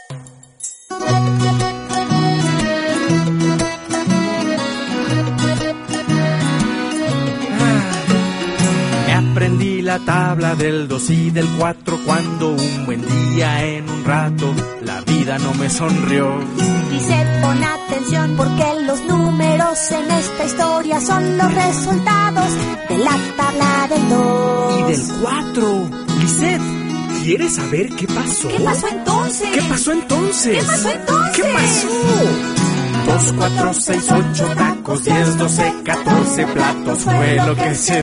Aprendí la tabla del 2 y del 4 cuando un buen día en un rato la vida no me sonrió. Lisette, pon atención porque los números en esta historia son los resultados de la tabla del 2 y del 4. Lisette, ¿quieres saber qué pasó? ¿Qué pasó entonces? ¿Qué pasó entonces? ¿Qué pasó entonces? ¿Qué pasó? 2, 4, 6, 8 tacos, 10, 12, 14 platos fue lo que se